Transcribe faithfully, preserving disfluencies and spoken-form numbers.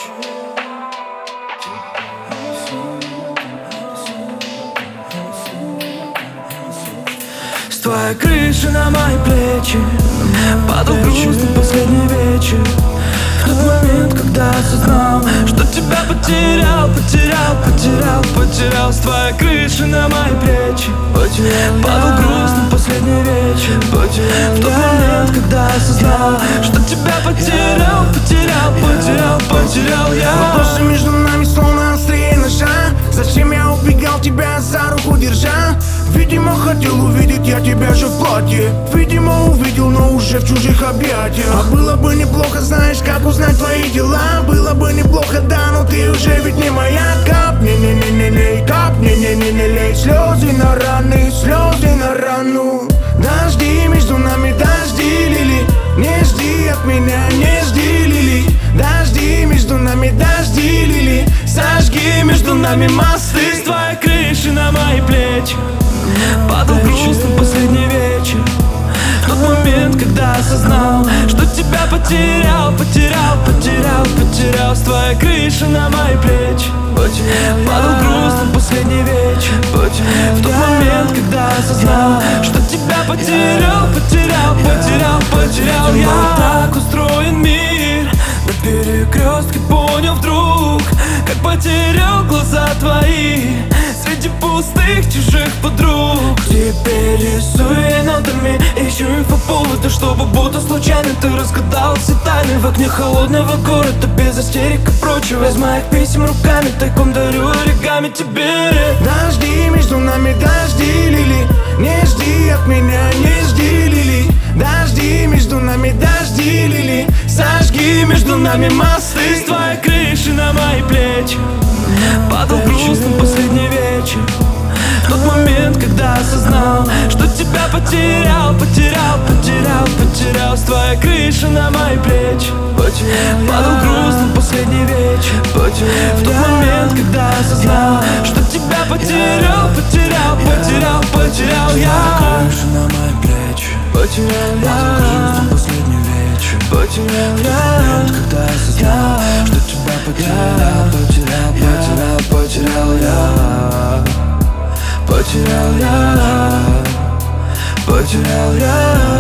С твоей крыши на мои плечи падал грустный последний вечер. В тот момент, когда осознал, что тебя потерял, потерял, потерял, потерял. С твоей крыши на мои плечи падал грустный последний вечер. В тот момент, когда осознал, что тебя потерял, потерял, потерял, потерял я. Вопросы между нами словно острее ножа. Зачем я убегал, тебя за руку держа? Видимо, хотел увидеть я тебя же в платье. Видимо, увидел, но уже в чужих объятиях. А было бы неплохо, знаешь, как узнать твои дела. Было бы неплохо, да, но ты уже ведь не моя. Капни, не не не лей, капни, не не не лей. Слезы на раны, слезы на рану. Дожди между нами, дожди, Лили. Не жди от меня, не жди, Лили. Дожди между нами, дожди, Лили. Сожги между нами мосты. С твоей крыши на мои плечи падал грустный последний вечер. В тот момент, когда осознал, что тебя потерял, потерял, потерял, потерял. С твоей крыши на мои плечи падал грустный последний вечер. В тот момент, когда осознал, что тебя потерял, потерял, потерял, потерял я. Так устроен мир, на перекрестке понял вдруг, как потерял глаза твои среди пустых чужих подруг. Теперь рисую я нотами, ищу инфоповоды, чтобы будто случайно ты разгадал все тайны. В окне холодного города, без истерик и прочего. Из моих писем руками тайком дарю оригами тебе. Дожди между нами, дожди, Лили. Не жди от меня, не жди, Лили. Дожди между нами, дожди, Лили. Сожги между нами мосты. С твоей крыши на мои плечи падал грустный последний вечер. В тот момент, когда осознал, что тебя потерял, потерял, потерял, потерял. С твоей крыши на мои плечи падал грустный последний вечер. В тот момент, когда осознал, что тебя потерял, потерял, потерял, потерял я. Крыша на мои плечи Потерял падал грустный последний вечер. Потерял В тот я. момент, когда осознал, что тебя потерял, потерял, потерял, потерял я. Потерял я, потерял я.